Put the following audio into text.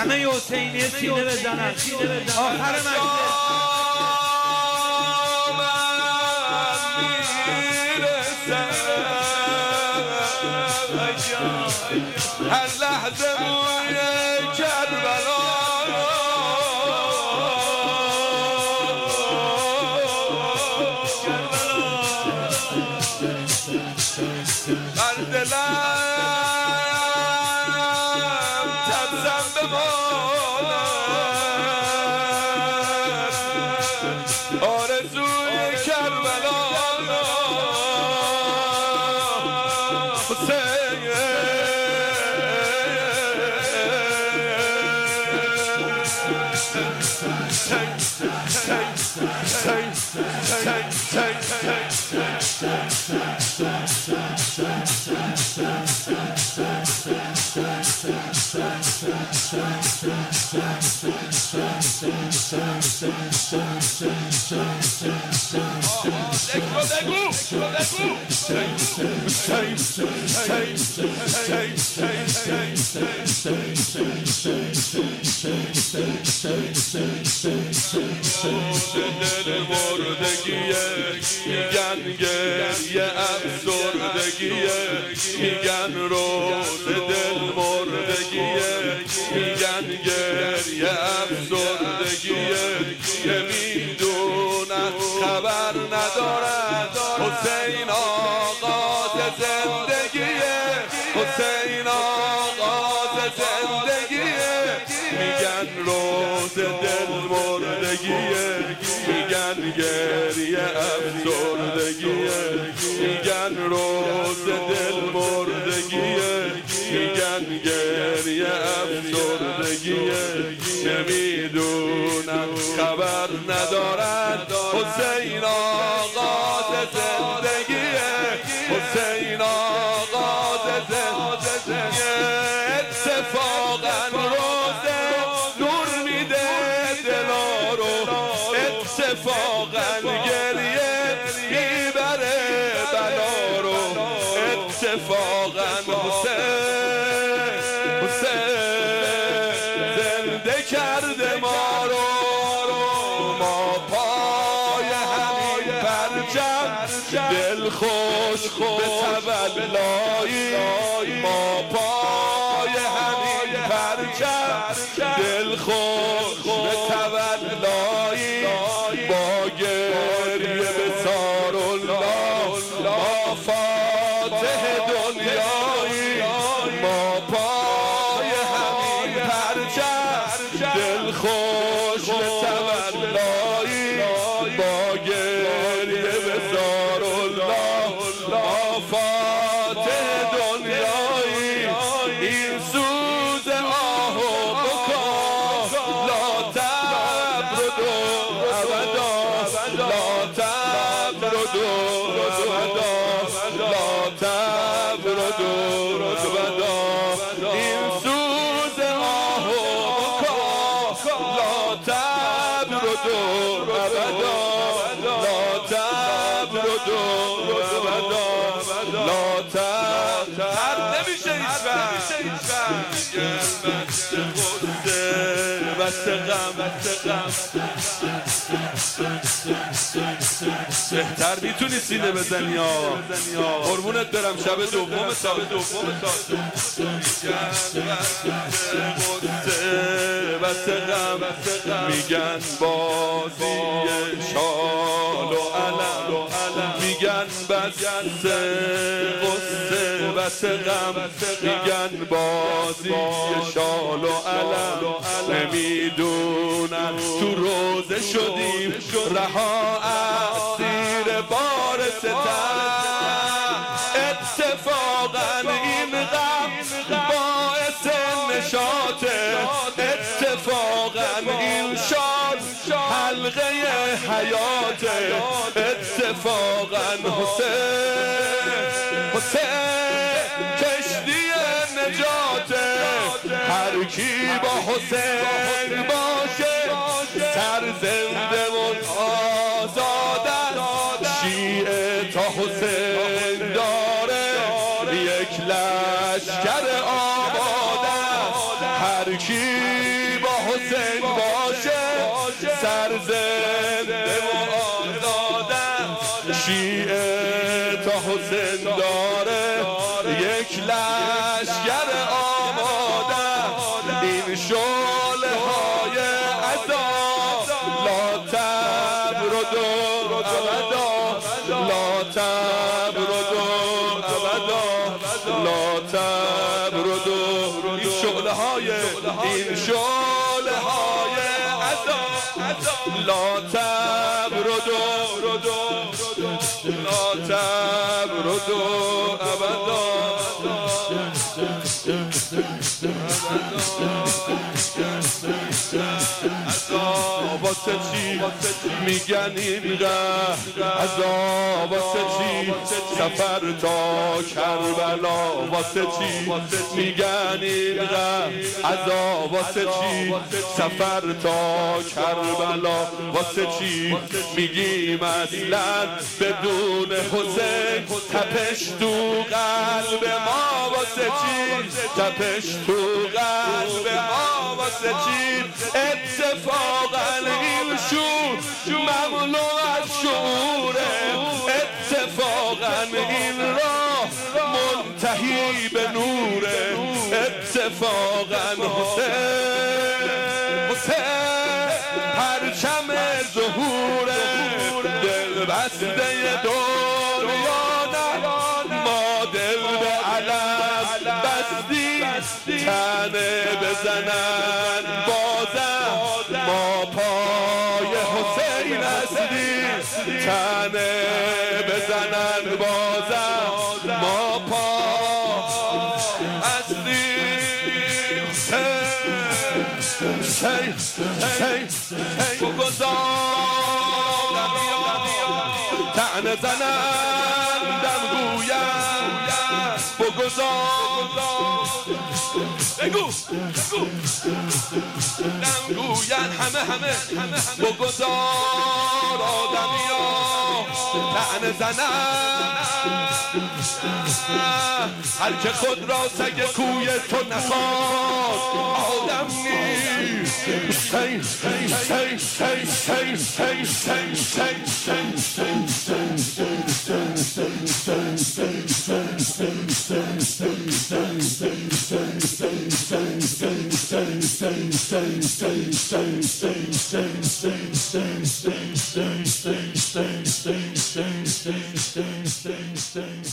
همه حسینی سینه بزنن آخر مجلس هر لحظه روی کربلا بر دلم تبزم بماند آرزوی کربلا دل مردگیه میگن گریه افسردگیه میگن روز دل مردگیه میگن گریه افسردگیه نمیدونن خبر ندارن حسین آغاز زندگیه حسین آغاز زندگیه میگن روز دل مردگیه میگن گریه افسردگیه میگن روز دل مردگیه میگن گریه افسردگیه نمیدونن خبر ندارن حسین آغاز زندگیه حسین آغاز زندگیه اتفاقا روزه نور میده دلا رو اتفاقا گریه میبره بلا رو اتفاقا حسین زنده کرده ما رو ما پای همین پرچم دل خوش به تولایی ما پای همین پرچم دل خوش به تولایی با گریه به سارالله ما فاتح دنیایی ما پای همین پرچم دل خوش به تولایی با گریه به سارالله ما فاتح دنیایی این سوز آه و بکا لا تبردو ابدا لا تبردو ابدا لا تبردو ابدا این سوز آه و بکا لا تبردو ابدا لا تبردو ابدا لا تبردو نمیشه هیچ بس غم بهتر میتونی سینه بزنی قربونت برم شب دوم تا بس غم میگن بازی شال و علم میگن بس غصه بس غم میگن بازی شال و علم نمیدونن تو روزه شدیم رها اسیر بار ستم اتفاقا این غم باعث نشاطه اتفاقا این شاد حلقه حیاته اتفاقا حسین کشتی نجاته هر کی با حسین باشه سر زنده و آزادن شیعه تا حسین داره یک لشکر آبادن هر کی با حسین باشه سر زنده و آزادم شیعه تا حسین داره یک لشگر آماده این شعله های عذاب لا تبرد ابدا لا تبرد ابدا لا تبرد این شعله های عذاب لا تبرد لا تبرد ابدا عذاب واسه چی میگن این عذاب واسه چی سفر تا کربلا واسه چی میگن این عذاب واسه چی سفر تا کربلا واسه چی میگیم اصلا بدون حسین تپش تو قلب ما واسه چی تپش تو قلب ما واسه چی اتفاقا این شور مملو از شعوره اتفاقا این راه منتهی به نوره اتفاقا حسین پرچم ظهوره دل بسته دنیا ما دل به علم بستی تنه بزنن بازم ما پای حسین هستی تنه بزنن بازم ما پا هستی بگذار تنه زنن دم گویم بگذار بگو نمگوین همه بگذار آدمیا طعنه زنن هر که خود را سگ کوی تو نخواد آدم نیست Stay.